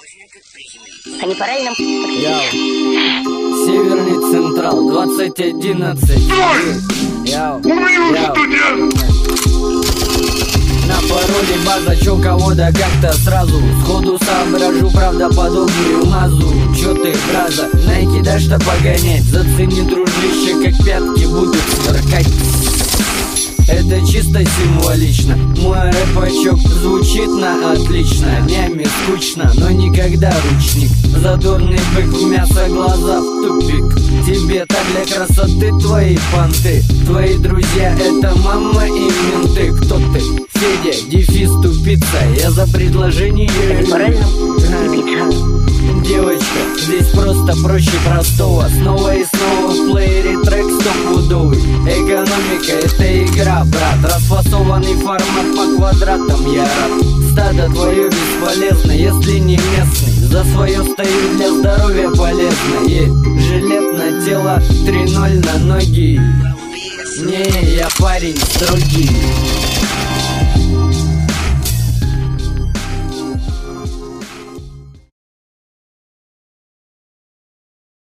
А не пора ли нам подключиться? Северный Централ, 2011. На пароле база, чё кого да как-то сразу сходу соображу, правдоподобную мазу. Чё ты, браза, накидашь-то погонять? Зацени, дружище, как пятки будут сверкать. Это чисто символично. Мой рэпачок звучит на отлично. Днями скучно, но никогда ручник. Задорный бык в мясо, глаза в тупик. Тебе так для красоты твои понты. Твои друзья это мама и менты. Кто ты? Федя, дефис, тупица. Я за предложение. Девочка, здесь просто проще простого. Снова и снова в плеере трек стопудовый. Экономика это игра, брат. Расфасованный формат по квадратам я рад. Стадо твое бесполезно, если не местный. За свое стою, для здоровья полезно. Жилет на тело, 3-0 на ноги. Не, я парень строгий.